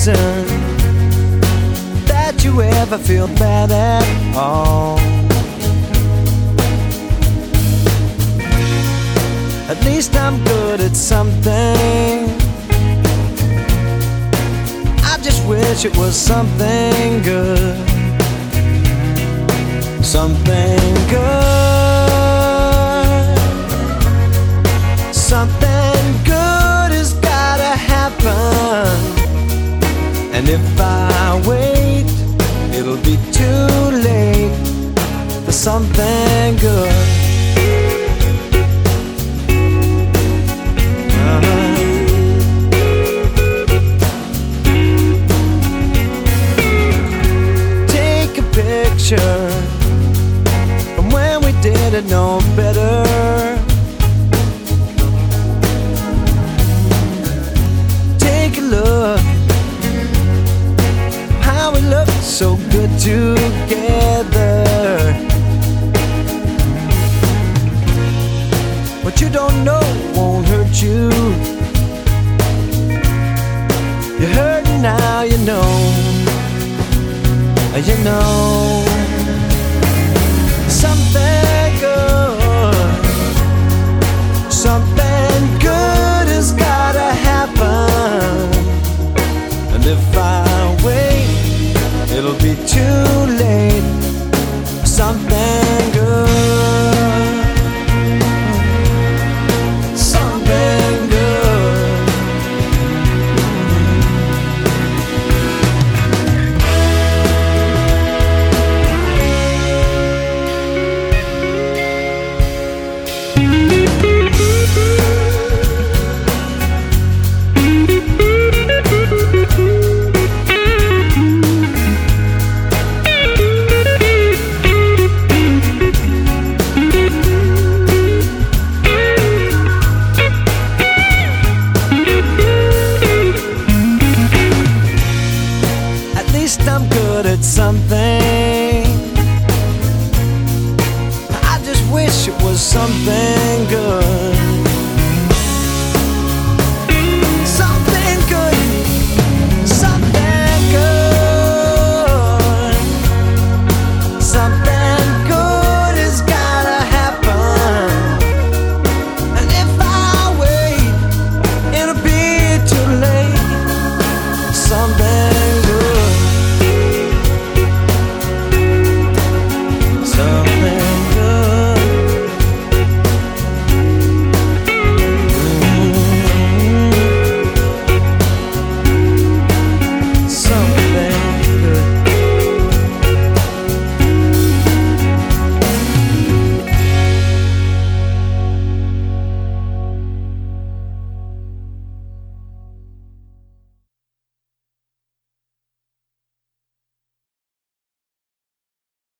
reason that you ever feel bad at all. At least I'm good at something. I just wish it was something good. Something good. Something good has gotta happen. And if I wait, it'll be too late for something good. Take a picture from when we didn't know better. Take a look how we look so good together. What you don't know won't hurt you. You're hurting now, you know. You know.